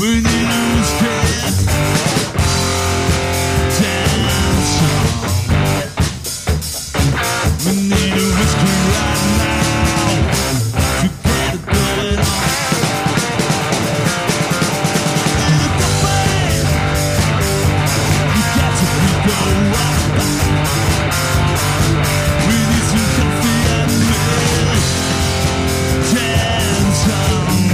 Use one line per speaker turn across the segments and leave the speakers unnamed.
We need to escape. Dance on. We need a whiskey right now to get it going on. In the cafe, you got to be going up. We need some coffee and milk. Dance on.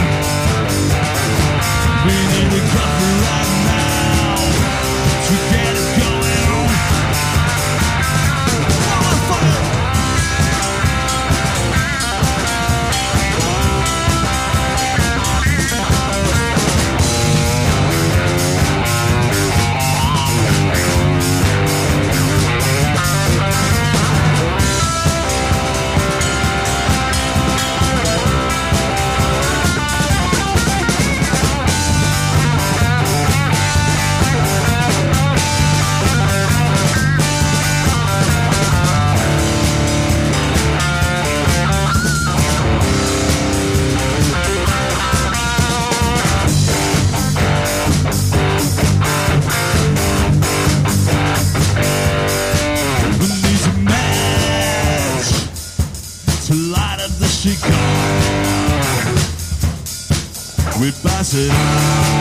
We need a coffee right now to get it going on. To light up the cigar, we pass it on.